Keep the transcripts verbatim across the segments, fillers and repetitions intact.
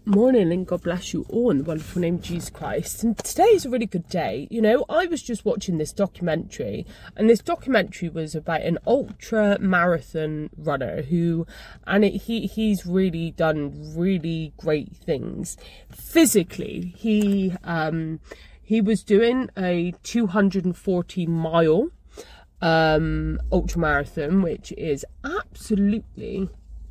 Morning and God bless you all in the wonderful name of Jesus Christ. And today is a really good day. You know, I was just watching this documentary, and this documentary was about an ultra marathon runner who, and it, he he's really done really great things physically. He um he was doing a two hundred forty mile um ultra marathon, which is absolutely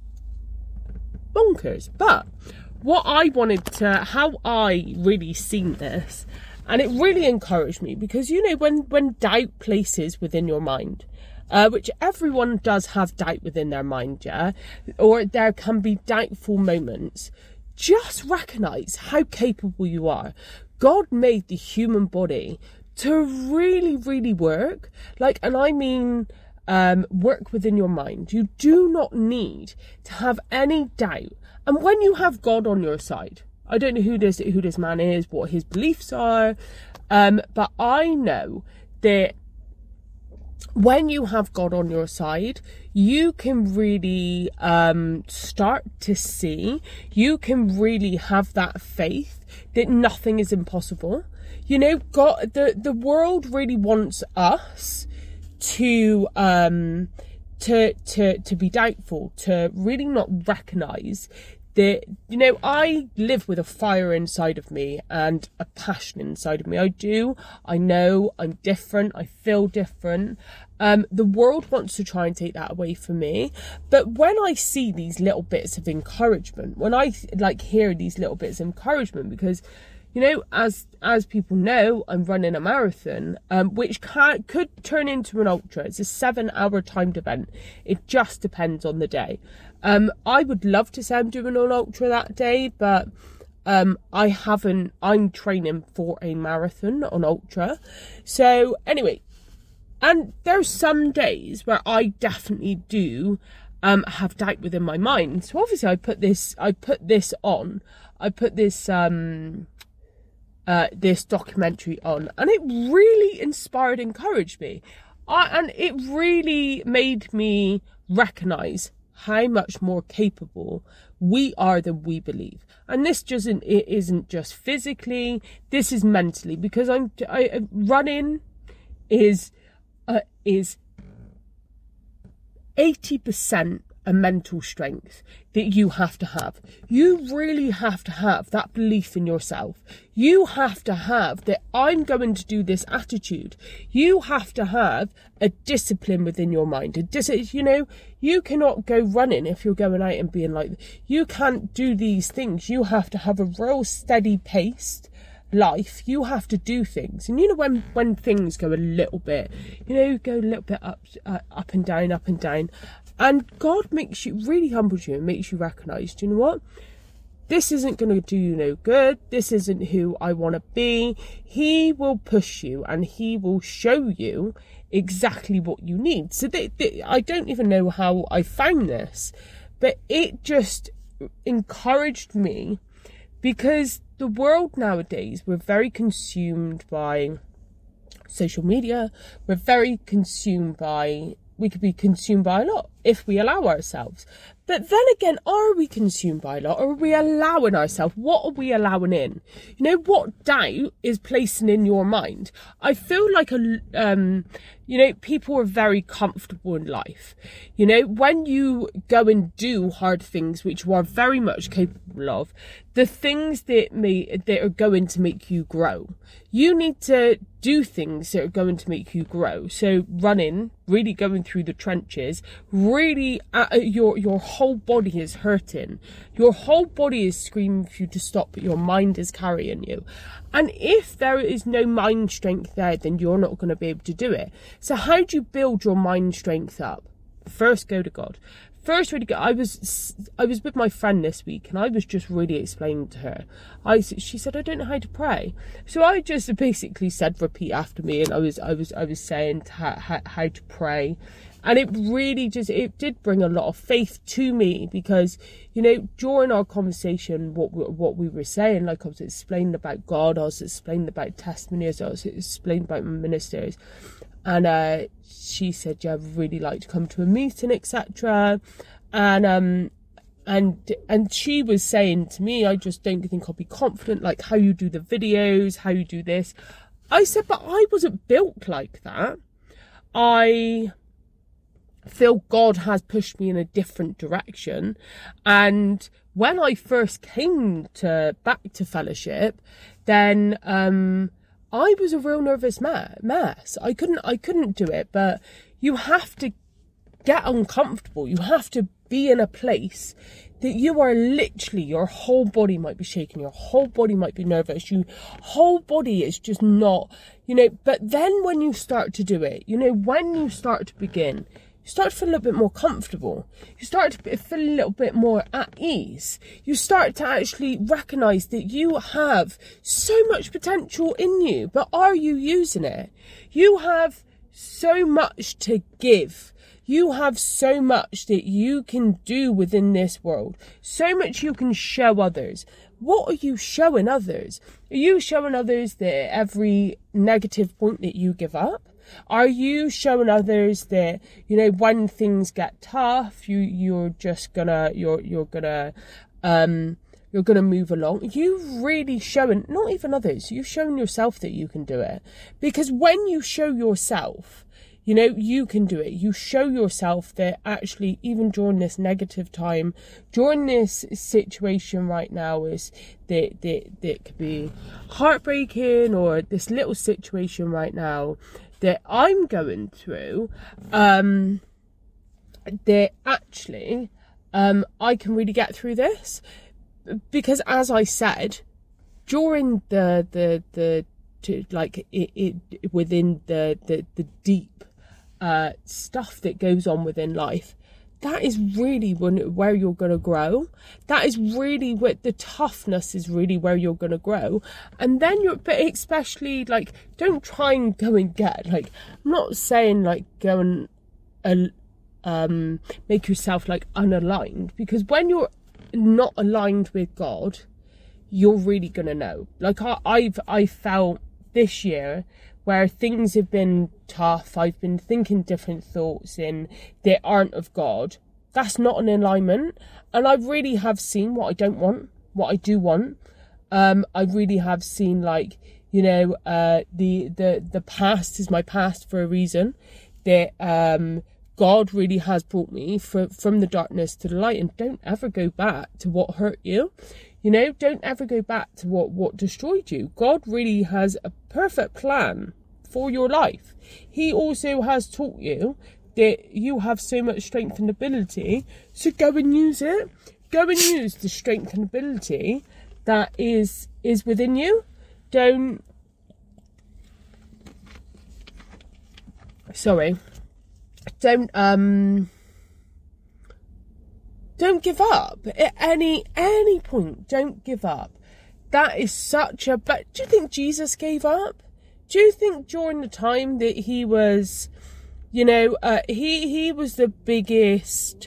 bonkers. But what I wanted to, how I really seen this, and it really encouraged me, because, you know, when, when doubt places within your mind, uh, which everyone does have doubt within their mind, yeah, or there can be doubtful moments, just recognise how capable you are. God made the human body to really, really work, like, and I mean, um, work within your mind. You do not need to have any doubt. And when you have God on your side, I don't know who this who this man is, what his beliefs are, um, but I know that when you have God on your side, you can really um, start to see, you can really have that faith that nothing is impossible. You know, God, the, the world really wants us to um to to to be doubtful, to really not recognise that, you know, I live with a fire inside of me and a passion inside of me. I do. I know I'm different. I feel different. Um, the world wants to try and take that away from me. But when I see these little bits of encouragement, when I like hear these little bits of encouragement, because, you know, as as people know, I'm running a marathon, um, which can, could turn into an ultra. It's a seven-hour timed event. It just depends on the day. Um, I would love to say I'm doing an ultra that day, but um, I haven't. I'm training for a marathon on ultra. So anyway, and there's some days where I definitely do um, have doubt within my mind. So obviously, I put this. I put this on. I put this. Um, Uh, this documentary on, and it really inspired, encouraged me, I, and it really made me recognise how much more capable we are than we believe. And this doesn't, it isn't just physically, this is mentally, because I'm I, running is uh, is eighty percent a mental strength that you have to have. You really have to have that belief in yourself. You have to have that I'm going to do this attitude. You have to have a discipline within your mind. A dis- you know, you cannot go running if you're going out and being like, you can't do these things. You have to have a real steady paced life. You have to do things, and you know, when when things go a little bit, you know, go a little bit up uh, up and down, up and down, and God makes you, really humbles you and makes you recognise, do you know what, this isn't going to do you no good, this isn't who I want to be. He will push you and he will show you exactly what you need. So they, they, I don't even know how I found this, but it just encouraged me, because the world nowadays, we're very consumed by social media. We're very consumed by, we could be consumed by a lot if we allow ourselves. But then again, are we consumed by a lot, or are we allowing ourselves? What are we allowing in? You know, what doubt is placing in your mind? I feel like, a, um, you know, people are very comfortable in life. You know, when you go and do hard things, which you are very much capable of, the things that may, that are going to make you grow, you need to do things that are going to make you grow. So running, really going through the trenches, really uh, your your whole body is hurting, your whole body is screaming for you to stop, but your mind is carrying you. And if there is no mind strength there, then you're not going to be able to do it. So how do you build your mind strength up? First, go to God. First, really go. I was I was with my friend this week, and I was just really explaining to her. I she said, I don't know how to pray, so I just basically said, repeat after me, and I was I was I was saying how, how, how to pray. And it really just, it did bring a lot of faith to me, because, you know, during our conversation, what what we were saying, like I was explaining about God, I was explaining about testimonies, I was explaining about ministers, and uh, she said, yeah, I'd really like to come to a meeting, et cetera. And um, and and she was saying to me, I just don't think I'll be confident, like how you do the videos, how you do this. I said, but I wasn't built like that. I feel God has pushed me in a different direction. And when I first came to back to fellowship, then um, I was a real nervous mess. I couldn't, I couldn't do it. But you have to get uncomfortable. You have to be in a place that you are literally, your whole body might be shaking, your whole body might be nervous, your whole body is just not, you know. But then when you start to do it, you know, when you start to begin, you start to feel a little bit more comfortable. You start to feel a little bit more at ease. You start to actually recognise that you have so much potential in you, but are you using it? You have so much to give. You have so much that you can do within this world. So much you can show others. What are you showing others? Are you showing others that every negative point that you give up? Are you showing others that, you know, when things get tough, you you're just gonna you're you're gonna um you're gonna move along? You really showing, not even others, you've shown yourself that you can do it. Because when you show yourself, you know, you can do it. You show yourself that actually, even during this negative time, during this situation right now, is that that that could be heartbreaking, or this little situation right now that I'm going through, um, that actually um, I can really get through this. Because as I said, during the the the to, like it, it within the the the deep uh, stuff that goes on within life, that is really when, where you're going to grow. That is really where the toughness is really where you're going to grow. And then you're, but especially like, don't try and go and get, like, I'm not saying like go and uh, um, make yourself like unaligned, because when you're not aligned with God, you're really going to know. Like I, I've, I felt this year where things have been tough, I've been thinking different thoughts in that aren't of God. That's not an alignment. And I really have seen what I don't want, what I do want. Um, I really have seen, like, you know, uh, the, the, the past is my past for a reason. That um, God really has brought me from, from the darkness to the light. And don't ever go back to what hurt you. You know, don't ever go back to what, what destroyed you. God really has a perfect plan for your life. He also has taught you that you have so much strength and ability. So go and use it. Go and use the strength and ability that is, is within you. Don't, sorry, don't, um, Don't give up at any any point. Don't give up. That is such a... But do you think Jesus gave up? Do you think during the time that he was, you know, uh, he he was the biggest...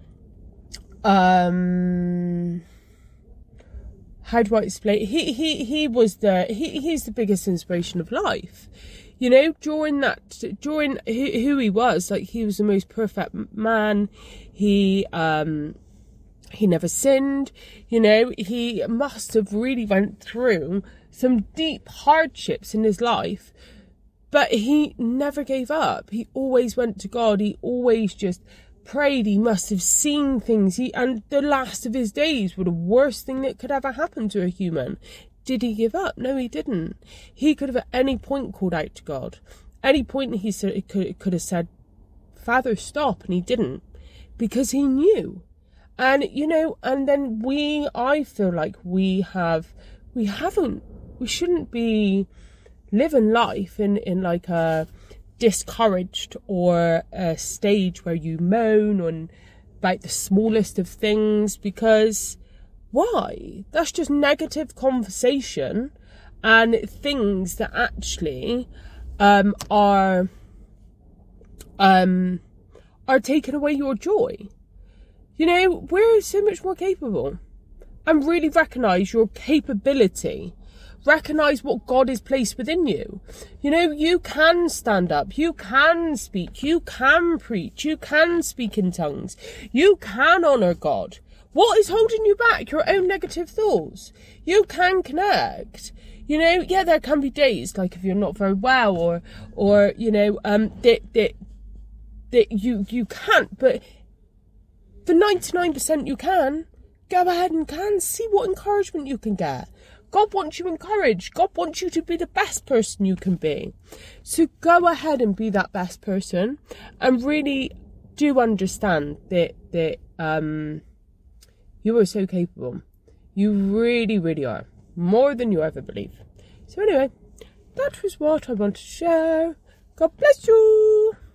Um, how do I explain? He he he was the he he's the biggest inspiration of life. You know, during that, during who, who he was, like, he was the most perfect man. He, um, he never sinned, you know, he must have really went through some deep hardships in his life, but he never gave up. He always went to God. He always just prayed. He must have seen things. He, and the last of his days were the worst thing that could ever happen to a human. Did he give up? No, he didn't. He could have at any point called out to God. Any point he said, he could, could have said, Father, stop, and he didn't, because he knew. And, you know, and then we, I feel like we have, we haven't, we shouldn't be living life in, in like a discouraged or a stage where you moan on about the smallest of things, because why? That's just negative conversation and things that actually um, are um, are taking away your joy. You know, we're so much more capable. And really recognise your capability. Recognise what God has placed within you. You know, you can stand up. You can speak. You can preach. You can speak in tongues. You can honour God. What is holding you back? Your own negative thoughts. You can connect. You know, yeah, there can be days, like if you're not very well, or, or you know, um, that that that you you can't. But the ninety-nine percent you can, go ahead and can see what encouragement you can get. God wants you encouraged. God wants you to be the best person you can be. So go ahead and be that best person, and really do understand that that um you are so capable. You really, really are. More than you ever believe. So anyway, that was what I wanted to share. God bless you.